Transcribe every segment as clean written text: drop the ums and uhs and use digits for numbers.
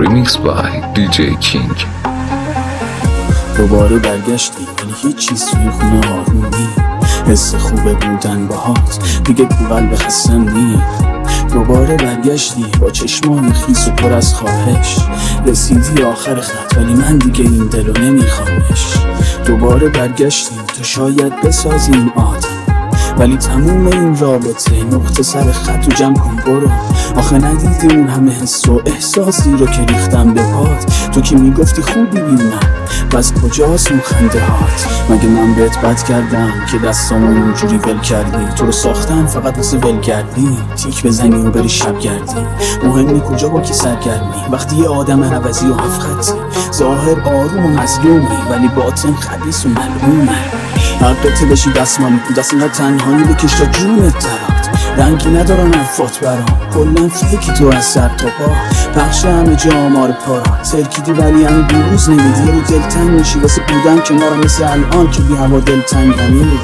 Remix by DJ King. دوباره برگشتی ولی هیچ چیز توی خونه آروم نی. حس خوبه بودن باهات دیگه تو قلب خستم نی. دوباره برگشتی با چشمان خیس و پر از خواهش. رسیدی آخر خط ولی من دیگه این دلو نمیخوامش. دوباره برگشتی تو شاید بسازی این آدم، ولی تموم این رابطه نقطه سر خط و جمع کن برو. آخه ندیدی اون همه حس و احساسی رو که ریختم به پات؟ تو که میگفتی خوبی بینم بس کجاست اون خنده هات؟ مگه من بهت بد کردم که دستامون اونجوری ول کردی؟ تو رو ساختن فقط واسه ول کردی، تیک بزنی و بری شب گردی. مهمی کجا با کی سرگرمی وقتی یه آدم عوضی و هفت خطی؟ ظاهر آروم و مظلومی ولی باطن خبیث و ملعونی. حقته بشی دستمالی تو دست اینقدر تنهایی بکش تا جونت درات. رنگی ندارن حرفات برام، کلن فیکی تو از سر تا پا. پخش همه جا آمار پارا ترکیدی ولی همه بیروز نمیدی. رو دلتنگ میشی واسه بودن کنارم مثل الان که بی هوا دلتنگ نمیدی.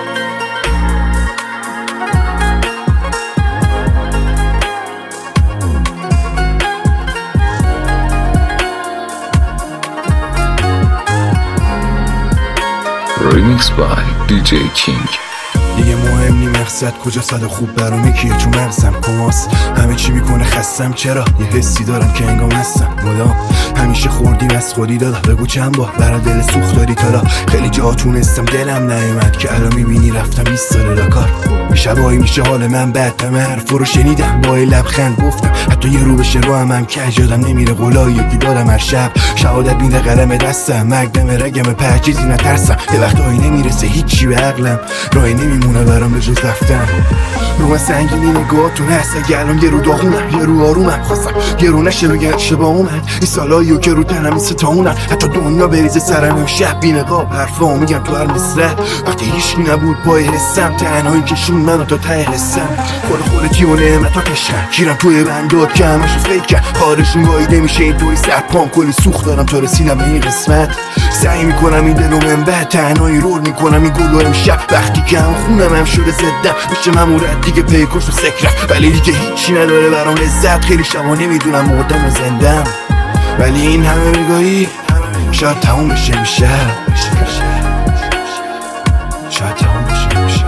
Remix by DJ King. دیگه مهم نی مقصد کجا صد خوب برام کیه تو مغزم کماس. همه چی میکنه خستم چرا یه حسی دارم که انگام هستم مدام. همیشه خوردیم از خودی دادا بگو چند بار برا دل سوخت داری تالا. خیلی جا تونستم دلم نیومد که الان میبینی رفتم 20 سال لاکار. شبایی میشه حال من بد همه حرفا رو شنیدم با لبخند گفتم حتی یه رو بشه رو هم کج یادم نمیره قولایی یکی دادم هر شب. شهادت میده قلم دستم مقدم رگم پرچیزی نترسم. یه وقتایی نمیرسه هیچی به عقلم راهی نمیمونه برام به جز رفتن. رو من سنگینی نگاهتون هست اگه الان یه رو داغونم یه رو آرومم خواستم یه رو نشه بگه اشتباه اومد. این سالاییو که رو تنم این ستاونم حتی دنیا بریزه سرم شب بی نقاب حرفا میگم تو هر مصرع. وقتی هیچکی نبود پای حسم تنهایی کشون منو تا ته حسم. خودتی و نعمتا کشم کیرم توی بندات که همشو فیکم. خارشون گاهی نمیشه این توی سرپام کلی سوخت دارم تا رسیدم به این قسمت. سعی میکنم این دلو من بعد تنهایی رول میکنم این گلو امشب. وقتی که هم خونم هم شده زدم میشه ممورد دیگه پیکش و سکرم. ولی دیگه هیچی نداره برام لذت. خیلی شبا نمیدونم مردم و زندم ولی این همه بگاهی شاید تموم بشه میشه. شاید تموم بشه میشه.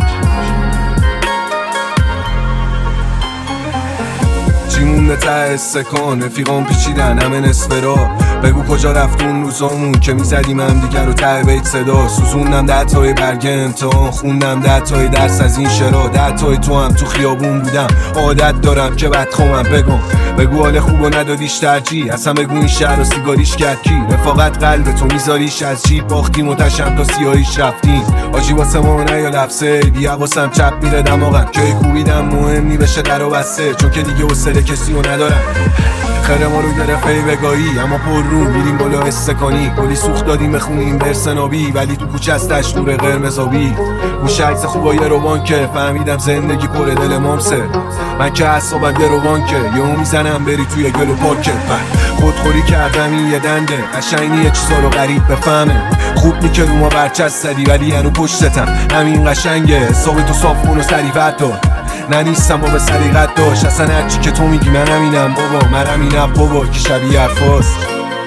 چی مونده ته استکان رفیقان پیچیدن همه نصف را. بگو کجا رفت اون روزامون که میزدیم هم دیگر رو ته بیت صدا. سوزوندم 10 تای برگ امتحان خوندم 10 تای درس از این شرا. 10 تای تو هم تو خیابون بودم عادت دارم که بدخوامم بگو حال خوبو ندادیش ترجیح. اصلا بگو این شهر رو سیگاریش کرد کی؟ رفاقت قلب تو میذاریش از جیب باختیم و تشم تا سیاهیش رفتیم. آجی واسه ما نه یا لفظه بی حواسم چپ میره دماغم که کوبیدم مهم نی بشه در و بسته چون که دیگه حوصله کسی رو ندارم. خیره ما رو گرفت ای بگاهی اما پر رو میریم بالا استکانی. کلی سوخت دادیم بخونیم برسنابی ولی تو کوچه از تشنور قرمزابی. گوش عکس خوبای روان که فهمیدم زندگی پر دل مامسه. من که اعصابم گروان که یهو میزنم بری توی گل و پاکت. خودخوری کردم این یه دنده قشنگی یه چیزا رو غریب بفهمه. خوب نی که رو ما برچست زدی ولی هنو پشتتم همین قشنگه. حساب تو صاف کن و سریعت دار نه نیستم با به سریقت داشت. اصلا هرچی که تو میگی من همینم بابا من همینم بابا که شبیه حرفاست.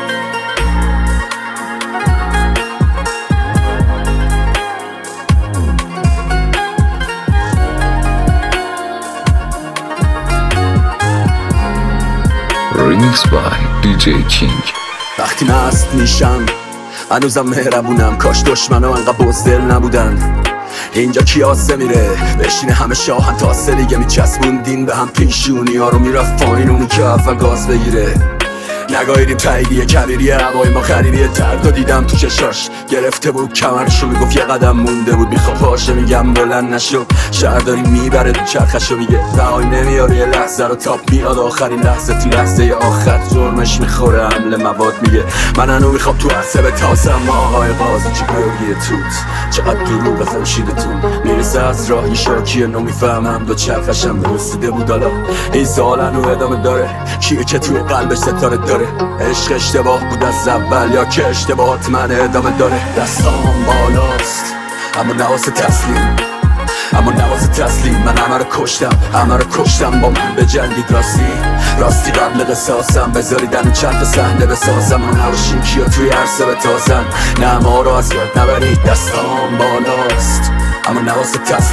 Remix by DJ King. وقتی مست میشم هنوزم مهربونم کاش دشمنام انقدر بزدل نبودن. اینجا کیاسه میره بشینه همه شاهن تاسه دیگه میچسبوندین به هم پیشونی ها رو میرفت پایین اونی که اول گاز بگیره. نگاهیدیم تاییدیه کبیریه هوای ما خریدیه تردا دیدم تو چشاش گرفته بود کمرشو میگفت یه قدم مونده بود میخواد پاشه میگم بلند نشو. شهر داری میبره تو چرخشو میگه رهای نمیاره یه لحظه رو تاپ میاد آخرین لحظه تو لحظه آخر جرمش میخوره حمله مواد میگه من هنو میخوام تو عرصه به تاسم. ما آقای قاضی چی گروگیه توت چقدر دروغ خورشیدتون میرسه از راهی شاکیه نمیفهمم دو چرخشم رسیده بود حالا این سوال هنو ادامه داره کیه که توی قلبش ستاره داره. عشق اشتباه بود از اول یا که اشتباهات من ادامه داره. دستام بالاست اما نواس تسلیم اما اما نواز تسلیم من همه رو کشتم با من به جنگید راستی قبل قصاصم بذاریدن چند صحنه بسازم و نباشیم کیا توی عرصه بتازن نه ما رو از یاد نبرید دستام بالاست اما نواز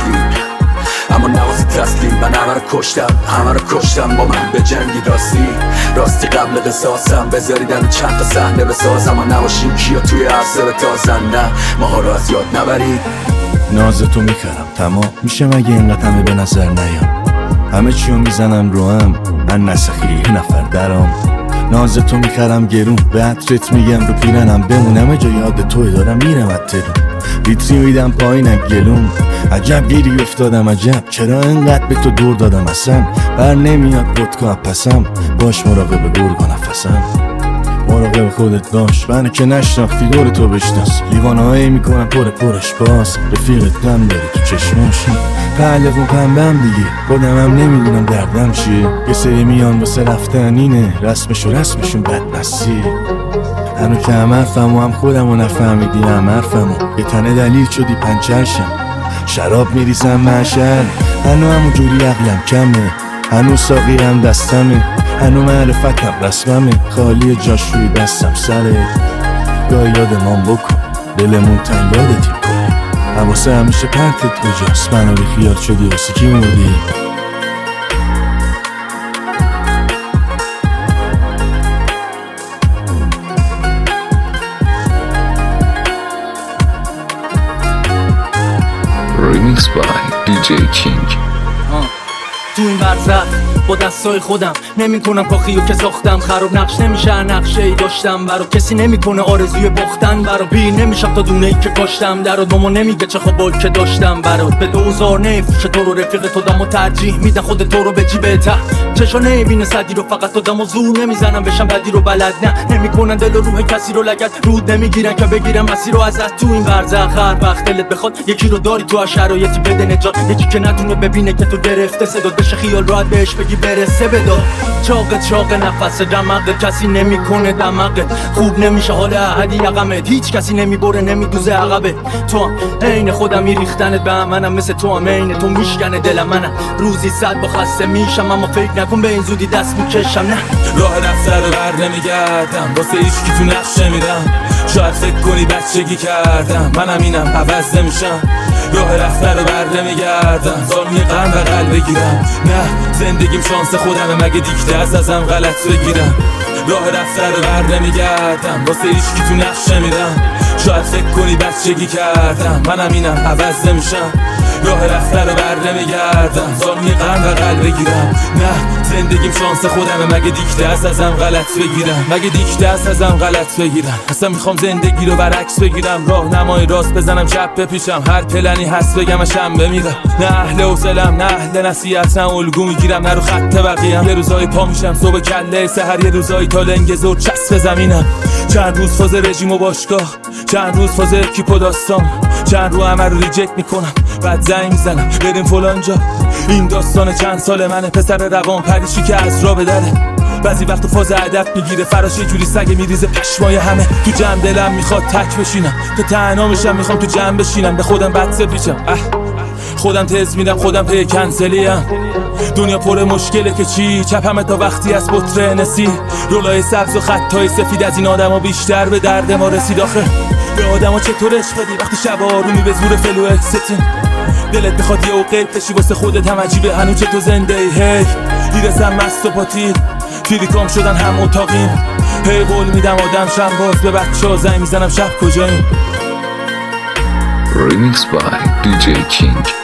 تسلیم من همه رو کشتم با من به جنگید راستی قبل قصاصم بذاریدن چند صحنه بسازم و نباشیم کیا توی عرصه بتازن نه ما رو از یاد نبرید نازتو میکردم تمام میشه مگه اینقدر همه به نظر نیام همه چیو میزنم رو هم من نسخی یه نفر درام نازتو میکردم گرون به عطرت میگم رو پیرنم بمونم جا یاد توی دارم میرم اترون ویتری میدم پایینم گلون عجب گیری افتادم عجب چرا انقدر به تو دور دادم اصلا بر نمیاد ودکا پسم باش مراقب گرگ و نفسم مراقب خودت باش منو که نشناختی دور تو بشناس لیوانهایی میکنم پرش باز رفیقت دم داری تو چشماش پهلق و پنبم دیگه خودم هم نمیدونم دردم چیه یه سری میان واسه رفتن اینه رسمشون بدمسیه هنو که هم حرفم و هم خودم و نفهمیدی هم حرفم و یه تنه دلیل شدی پنچرشم شراب میریزم معشر هنو همون جوری عقلم کمه هنو ساقیرم دستمه هنو معرفتم رسممه خالی جاش روی دستم سره گاه یادمان بکن دلمون تن یادتیم کنی حواسه همیشه پرتت کجاست منو بی خیال شدی واسه کی مردی Remix by DJ King. تو این برزخ با دستای خودم نمیکنم کاخیو که ساختم خراب نقش نمیشه نقشه ای داشتم برا کسی نمیکنه آرزوی باختن برا بیر نمیشم تا دونه ای که کاشتم درات با ما نمیگه چه خوابایی که داشتم برات به 2000 نفروشه تو رو رفیق تو دمو ترجیح میدن خود تو رو به جیبه ته چشا نمیبینه صدی رو فقط تو دمو زور نمیزنم بشم بدی رو بلد نه نمیکنن دل و روح کسی رو لگد رود نمیگیرن که بگیرن مسیر رو ازت تو این برزخ هر وقت دلت بخواد یکی رو داری تو شرایطی بده نجات یکی که نتونه ببینه که تو گرفته صدات بشه خیال راحت بهش بگی برسه بدا چاق نفس دماغت کسی نمیکنه دماغت خوب نمیشه حال احدی یقمت هیچ کسی نمیبره نمیدوزه عقبه تو هم عین خودم ریختنت به هم منم مثل تو هم عین تو میشکنه دلم منم روزی 100 با خسته میشم اما فکر نکن به این زودی دست میکشم نه راه رفته رو بر نمیگردم واسه هیچکی تو نقشه میرم شاید فکر کنی بچگی کردم منم اینم عوض نمیشم راه رفته رو بر نمیگردم زانوی غم بغل بگیرم نه زندگیم شانس خودمه مگه دیکته ازم غلط بگیرم راه رفته رو بر نمیگردم واسه هیچکی تو نقشه میرم شاید فکر کنی بچگی کردم منم اینم عوض نمیشم راه رفته رو بر نمیگردم زانوی غم بغل بگیرم نه زندگیم شانس خودمه مگه دیکته ازم غلط بگیرم اصلا میخوام زندگی رو برعکس بگیرم راهنمای راست بزنم چپ بپیشم هر پلنی هست بگمشم بمیرم نه اهل حوصله‌ام نه اهل نصیحت نه الگو میگیرم نه رو خط بقیه‌ام یه روزای پا میشم صبح کله سحر یه روزای تا لنگ زور چسب زمینم چند روز فاز رژیم و باشگاه چند روز فاز اکیپ و داستان چند رو همه رو ریجکت میکنم بعد زنگ میزنم بریم فلان جا این داستان چند سال منه پسر روان پریشی که از را بدره بعضی وقت فاز هدف میگیره فراش یه جوری سگ میریزه پشمای همه تو جمع دلم میخواد تک بشینم تا تنها میشم میخوام تو جمع بشینم به خودم بد پیچم خودم تز میدم خودم پی کنسلیم دنیا پر مشکله که چی چپمه تا وقتی از بطر نسی رولای سبز و خطای سفید از این آدم ها بیشتر به درد ما رسید آخه به آدم ها چطور عشق بدی وقتی شب آرومی به زور فلو اکستین دلت بخواد یه اوقیب بشی واسه خودت هم عجیبه هنو چه تو زنده ای هی دیرسم مست و پاتیل فیلیکام شدن هم اتاقیم هی قول میدم آدم شم باز به بچه ها زنگ میزنم شب کجاییم Remix by DJ King.